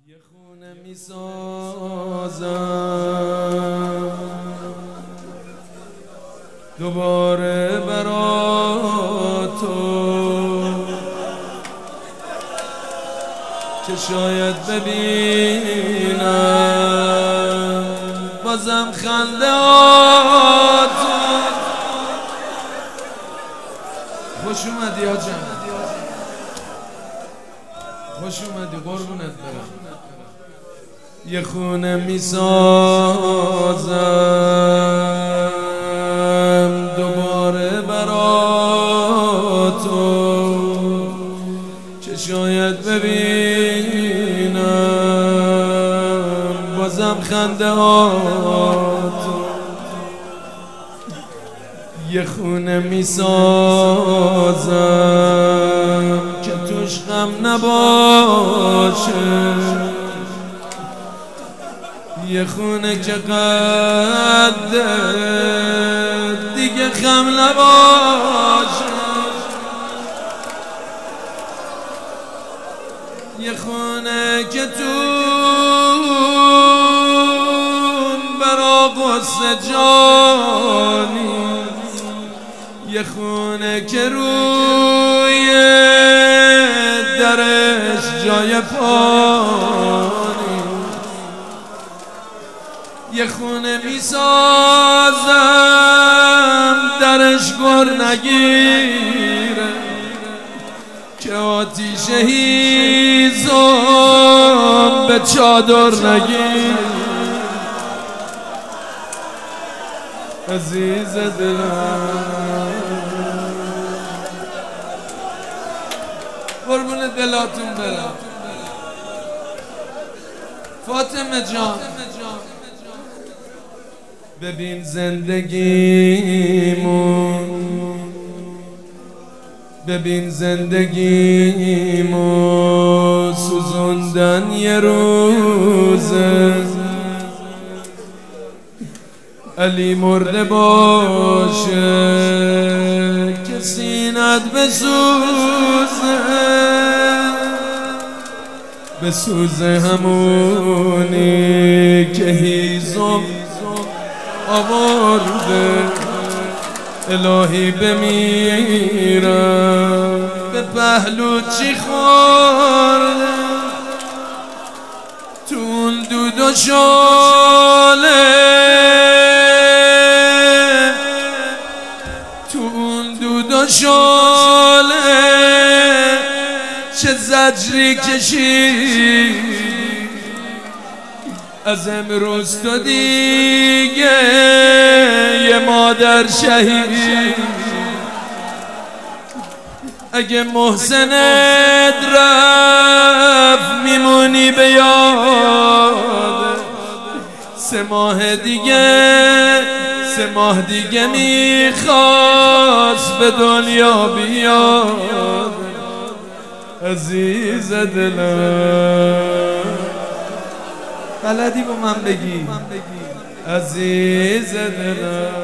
یه خونه میسازم دوباره برا تو که شاید ببینم بازم خنده هاتو. خوش اومدی آجم، خوش اومدی قربونت برم. یه خونه میسازم دوباره برا تو که شاید ببینم بازم خنده هاتو. یه خونه میسازم که توش غم نباشه، یه خونه که قد دیگه غم نباشه، یه خونه که تون برا قصه جانی، یه خونه که روی درش جای پانی، یه خونه میسازم درش گر نگیره که آتیش هیزم به چادر نگیره. عزیز دلم قربون دلاتون برم. فاطمه جان ببین زندگیمون، ببین زندگیمون سوزوندن یه روزه، علی مرده باشه که سینت بسوزه، بسوزه همونی که هیزم آورده. الهی بمیرم به پهلو چی خورده، تو اون دود و شاله، تو اون دود و شاله چه زجری کشی. از امروز تو دیگه یه مادر شهید، اگه محسنت رفت میمونی به یاد. 3 ماه دیگه میخواست به دنیا بیاد. عزیز دلم بلدی با من بگی عزیز دلم.